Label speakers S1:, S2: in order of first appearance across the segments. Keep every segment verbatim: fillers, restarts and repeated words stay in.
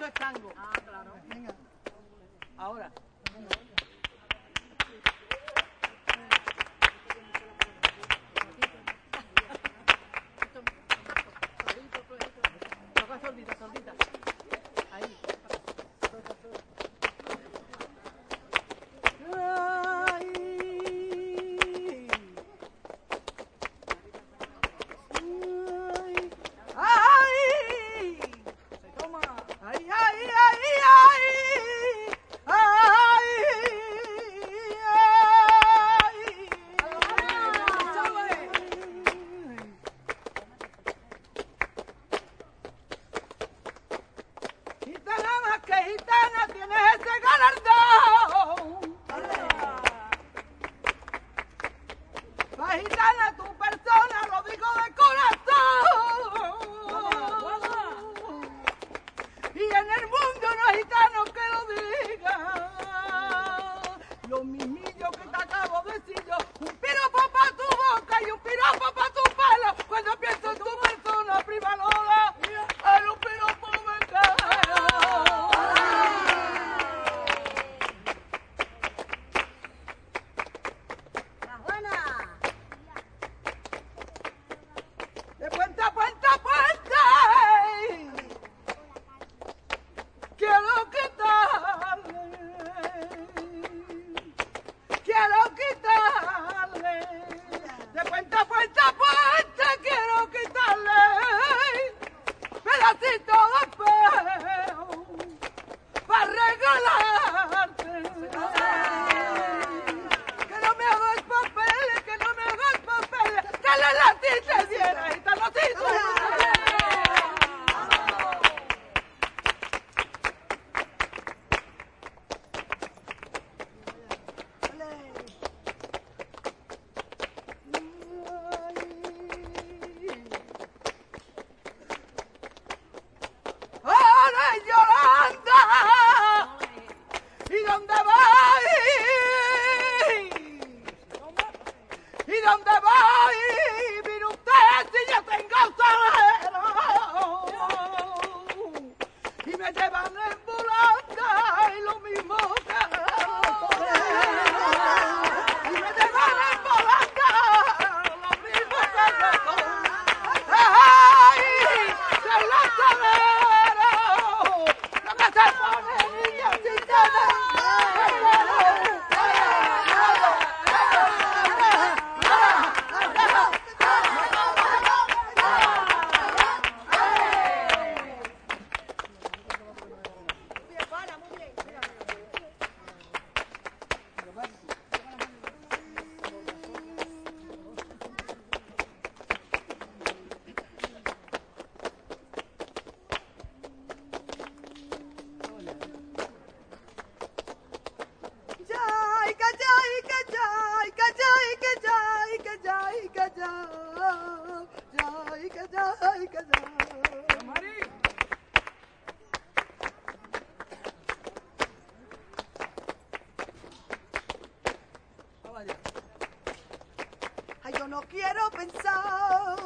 S1: es tango.
S2: Ah, claro.
S1: Venga. Ahora. Toca sordita, sordita. Ahí. Ay. Ay. Ay. Se toma. Ay, ay, ay, ay. Ay. Gitana más que gitana, tienes ese galardón. La gitana, tu persona, lo digo de corazón. Y en el mundo no hay gitano que lo diga. Lo mismillo que te acabo de decir yo. Un piropo pa' tu boca y un piropo pa' tu pelo. Cuando pienso en tu persona, prima Lola, ay, un piropo me cae. De puerta a puerta a puerta, quiero quitarle, quiero quitarle, de puerta a puerta a puerta, quiero quitarle, pedacito de pelo, para regalarte, que no me hagas papel, que no me hagas papel, que la latita diera esta noticia. ¡Hola, Yolanda! ¿Y dónde vais? ¿Y dónde vais? Mire usted si yo tengo salero. Y me llevan en volanta y lo mismo que... Y me llevan en volanta lo mismo que... ¡Ay! ¡Se lo salero! ¡No me se pone niña sin tener! Ay, yo no quiero pensar.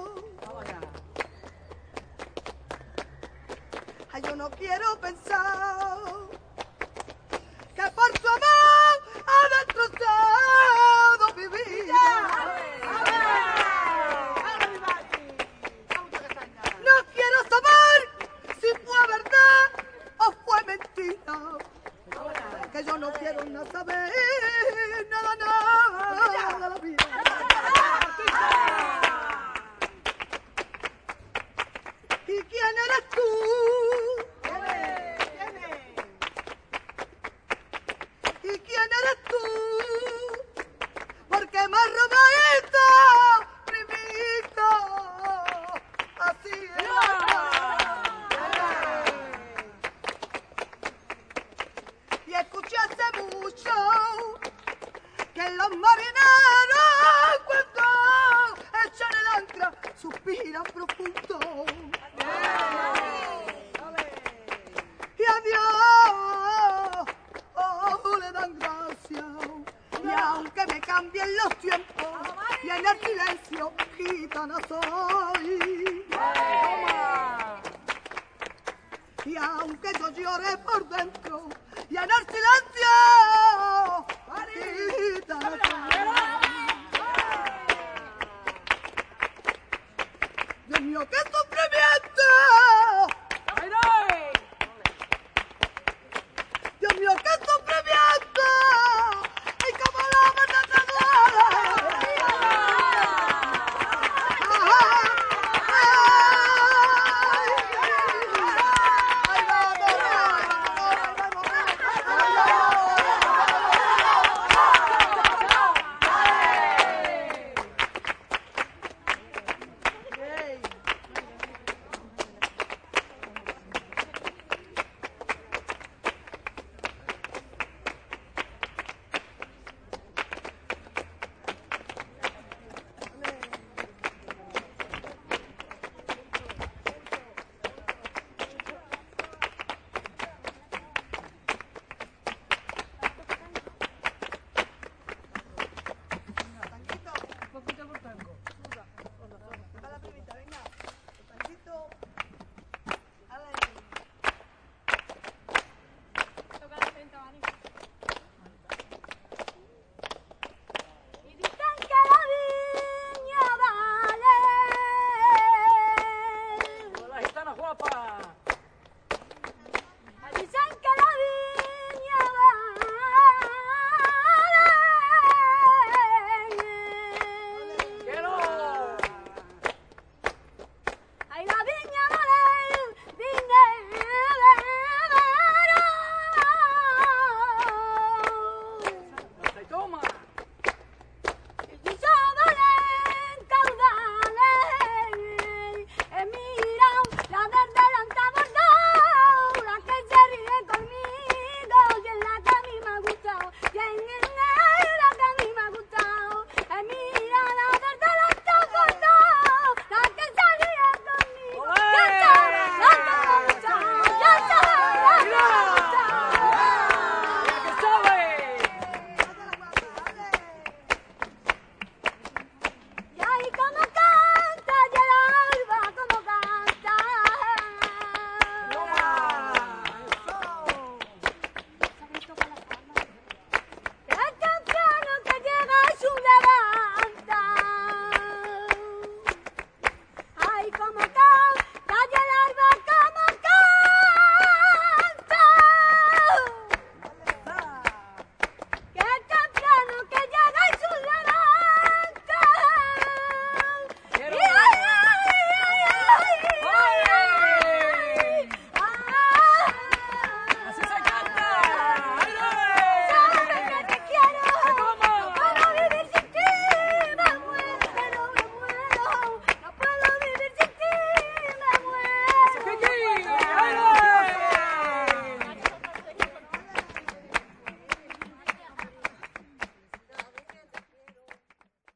S1: Ay, yo no quiero pensar que por tu amor ha destrozado mi vida. No quiero saber si fue verdad o fue mentira. Que yo no quiero nada saber, nada, nada de la vida. ¿Y quién eres tú? ¿Y quién eres tú? Porque me has robado, primito, así es. Y escuché hace mucho que los marineros cuando echan el ancla suspiran profundo. Y a Dios oh, le dan gracias. Y aunque me cambien los tiempos y en el silencio gitana soy. Y aunque yo llore por dentro y en el silencio, Marita, Dios mío, qué sufrimiento.